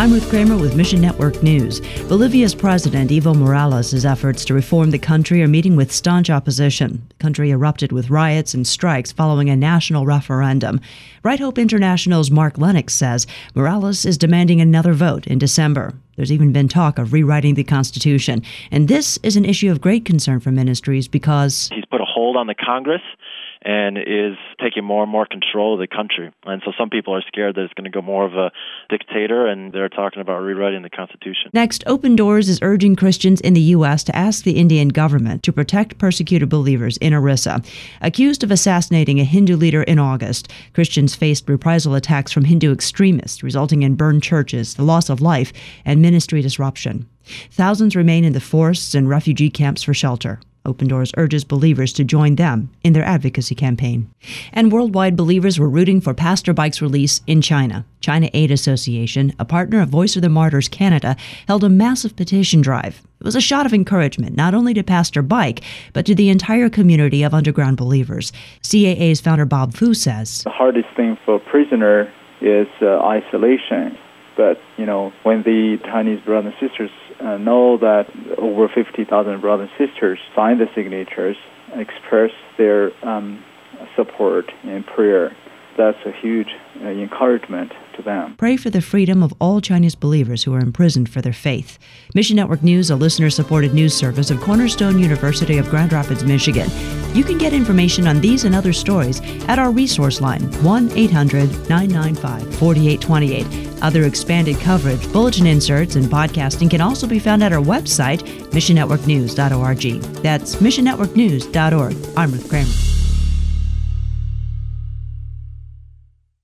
I'm Ruth Kramer with Mission Network News. Bolivia's President Evo Morales' efforts to reform the country are meeting with staunch opposition. The country erupted with riots and strikes following a national referendum. Right Hope International's Mark Lennox says Morales is demanding another vote in December. There's even been talk of rewriting the Constitution. And this is an issue of great concern for ministries because he's put a hold on the Congress and is taking more and more control of the country. And so some people are scared that it's going to go more of a dictator, and they're talking about rewriting the Constitution. Next, Open Doors is urging Christians in the U.S. to ask the Indian government to protect persecuted believers in Orissa. Accused of assassinating a Hindu leader in August, Christians faced reprisal attacks from Hindu extremists, resulting in burned churches, the loss of life, and ministry disruption. Thousands remain in the forests and refugee camps for shelter. Open Doors urges believers to join them in their advocacy campaign. And worldwide believers were rooting for Pastor Bike's release in China. China Aid Association, a partner of Voice of the Martyrs Canada, held a massive petition drive. It was a shot of encouragement not only to Pastor Bike, but to the entire community of underground believers. CAA's founder Bob Fu says, the hardest thing for a prisoner is isolation. But, when the Chinese brothers and sisters know that over 50,000 brothers and sisters signed the signatures, express their support and prayer, that's a huge encouragement to them. Pray for the freedom of all Chinese believers who are imprisoned for their faith. Mission Network News, a listener-supported news service of Cornerstone University of Grand Rapids, Michigan. You can get information on these and other stories at our resource line, 1-800-995-4828. Other expanded coverage, bulletin inserts, and podcasting can also be found at our website, missionnetworknews.org. That's missionnetworknews.org. I'm Ruth Kramer.